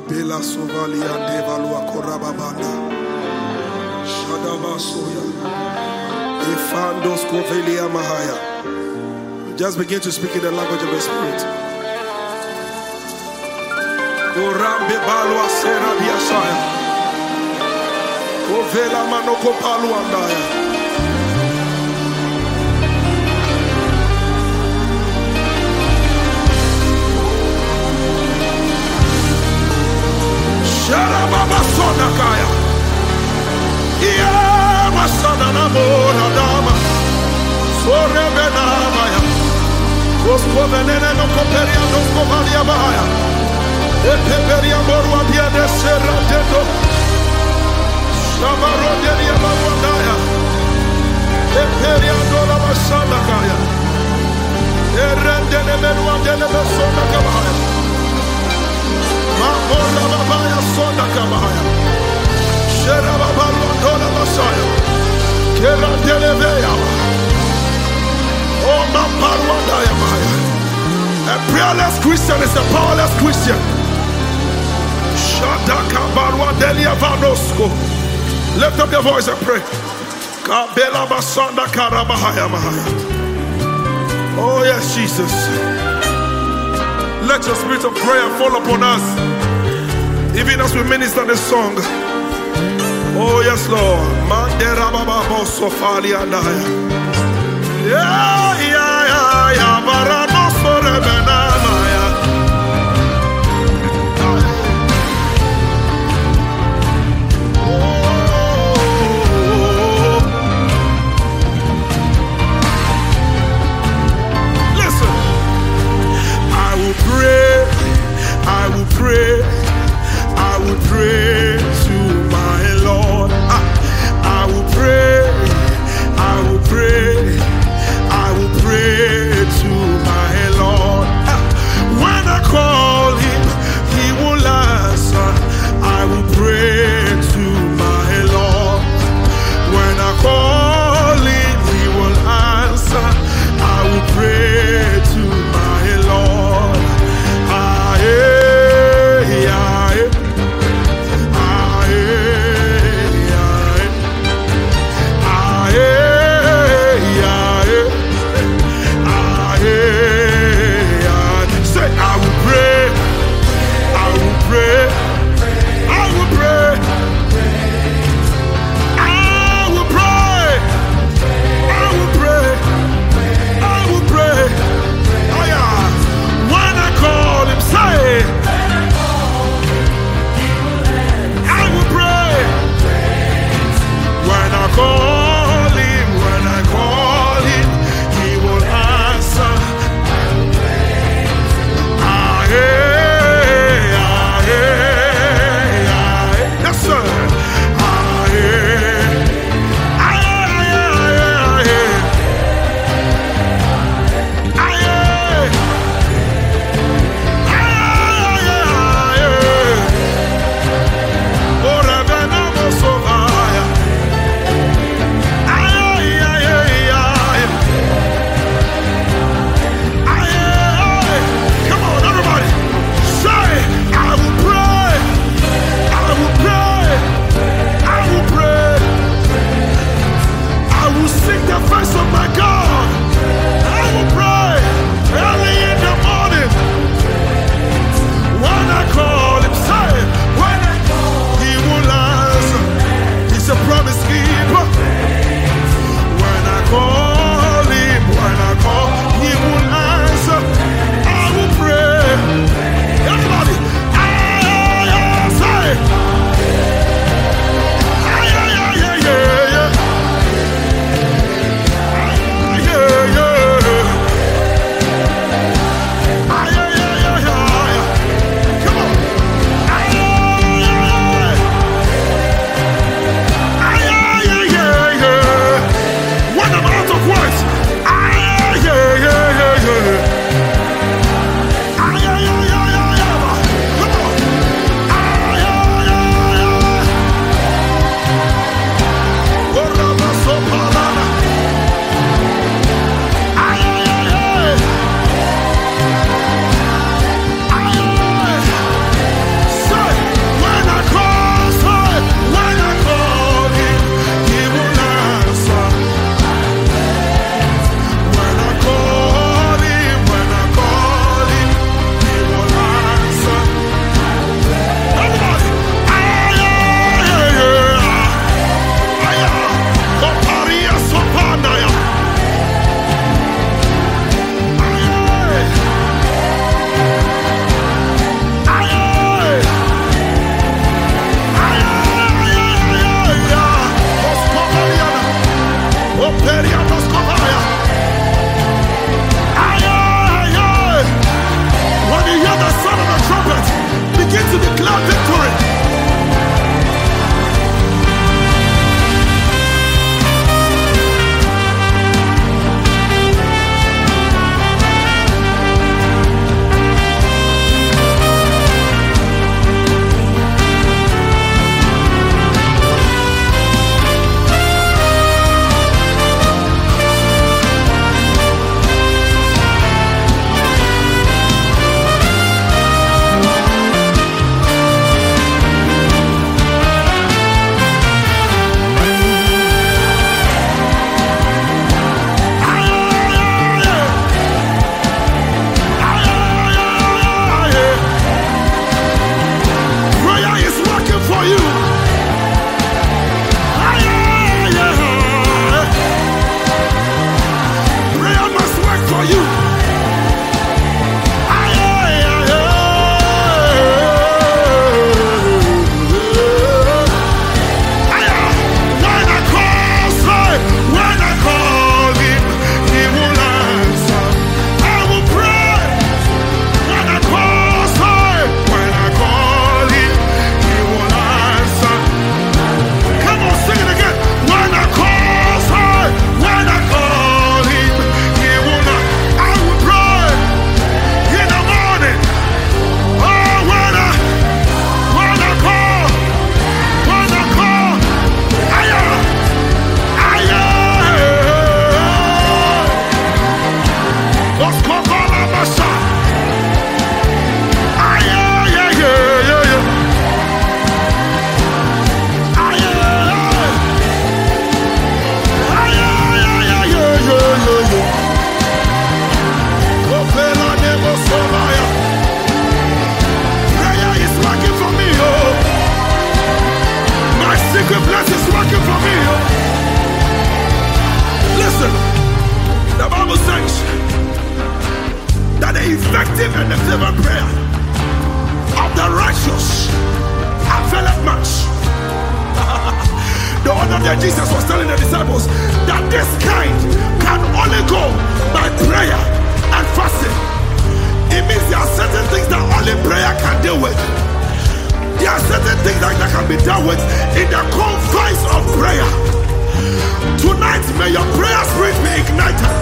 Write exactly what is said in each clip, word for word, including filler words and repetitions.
Bela Sovalia Devalua Korababanda Shadaba Soya Efandos Kovelia Mahaya. Just begin to speak in the language of the Spirit. Korambe Balua Sera Diasaya Kovela Manoko Paluandaya. Sharababa Sonakaya. Yeah, Masana Namora Dama. Sorebenamaya. Coscovenene no Coperia no Scovalia Baya. E Peperia Morua Dia de Serra Teto. Shamaro Delia Maruandaya. E Peria Dola Masanakaya. E Rendene Menua Dele Besona Kabaya. Mamola Babaya Sonda Kabaya. Sherababalu Andola Masaya. Kera Televeya. Oh, Mamparuandaya Maya. A prayerless Christian is a powerless Christian. Shadaka Barua Delia Vanosko. Lift up your voice and pray. Kabela Basanda Karabahaya Mahaya. Oh, yes, Jesus. Let your spirit of prayer fall upon us, even as we minister this song. Oh, yes, Lord. Mandera Baba Bosofali Andaya. Yeah, yeah, yeah, yeah. Barano Sorebenamaya. Listen, I will pray, I will pray, I will pray to my Lord. I, I will pray, I will pray, I will pray to my Lord. one day Jesus was telling the disciples that this kind can only go by prayer and fasting. It means there are certain things that only prayer can deal with. There are certain things that, that can be dealt with in the confines of prayer. Tonight, may your prayer spirit be ignited.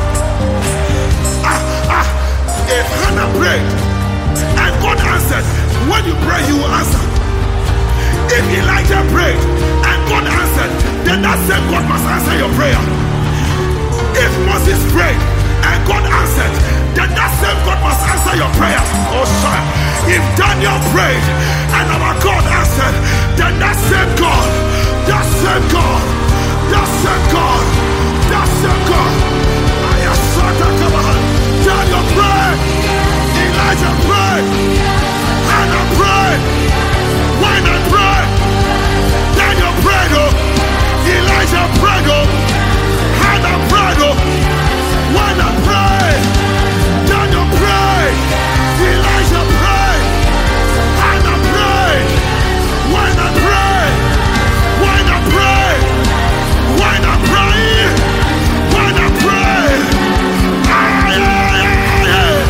Ah, ah, if Hannah prayed and God answered, when you pray, you will answer. If Elijah prayed and God answered, then that same God must answer your prayer. If Moses prayed and God answered, then that same God must answer your prayer. Oh, son. If Daniel prayed and our God answered, then that same God, that same God, that same God, that same God. I am Daniel prayed, Elijah prayed, Hannah prayed. When I pray, Daniel prayed, oh, Elijah prayed, oh, Hannah prayed, oh. When I pray, Daniel prayed, Elijah prayed, Hannah prayed. When I pray, when I pray, when I pray, when I pray, ay, ay, ay, ay.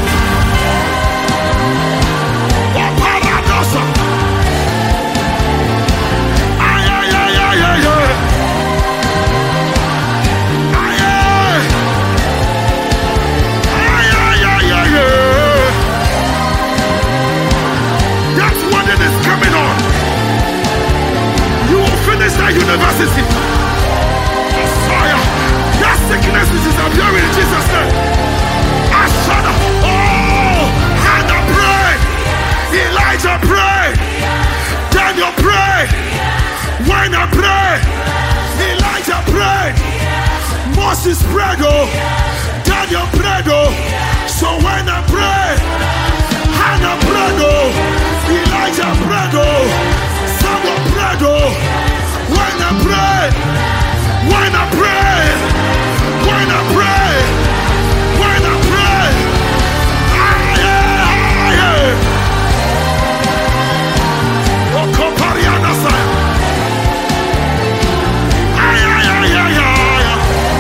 Oh, paradoxa. Ay, ay, ay, ay, ay, ay. Ay, ay. Ay, ay, ay, ay, ay. That's what it is coming on. You will finish that university. Fire. That sickness is disappearing in Jesus' name. Ashana. Oh, Hannah prayed. Elijah prayed. Daniel prayed. When I prayed, Elijah prayed. Moses prayed, oh. Daniel prayed, oh. So when I prayed, Hannah prayed, oh. Elijah prayed, oh. Samuel prayed, oh. When I prayed, when I prayed, when I prayed, when I prayed, aye, aye, aye. Oh, Kopariana Saya. Aye, aye, aye, aye, aye.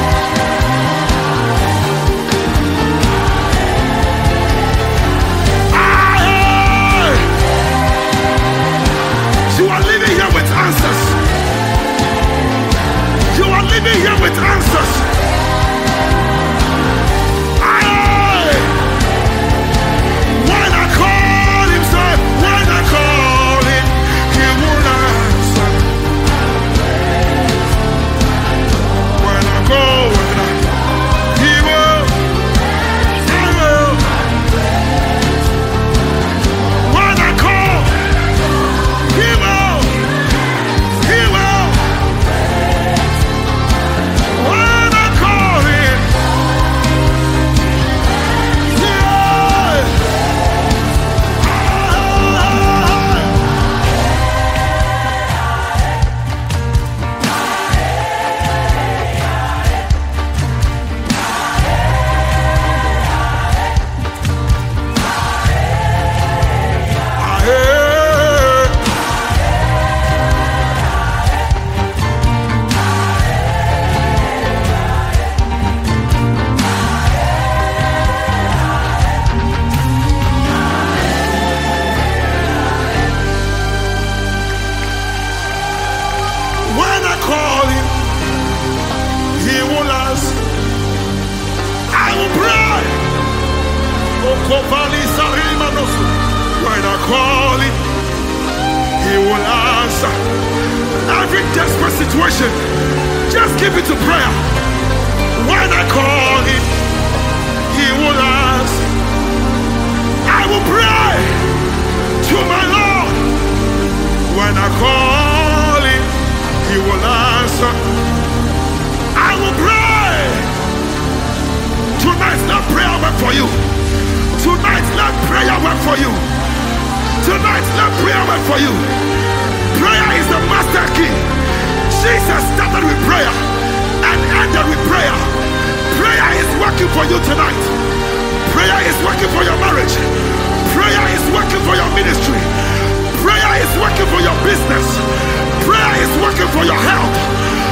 Aye. You are living here with answers. You are living here with answers. Aye. When I call him, sir, when I call him, he will answer. When I go, when I, he will, he will. When I call, he will, he will. When I call him, yeah. When I call him, he will answer. I will pray. Oh, Kopali Sarimanosu. When I call him, he will answer. Every desperate situation, just give it to prayer. When I call him, he will answer. I will pray to my Lord. When I call him, he will answer. I will pray. Tonight, let prayer work for you. Tonight, let prayer work for you. Tonight, let prayer work for you. Prayer is the master key. Jesus started with prayer and ended with prayer. Prayer is working for you tonight. Prayer is working for your marriage. Prayer is working for your ministry. Prayer is working for your business. Prayer is working for your health.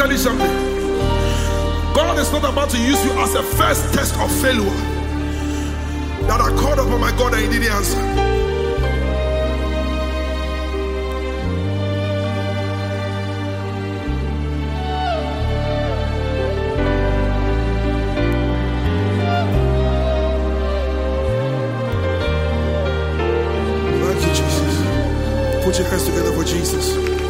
tell you something. God is not about to use you as a first test of failure. That I called upon my God and He didn't answer. Thank you, Jesus. Put your hands together for Jesus.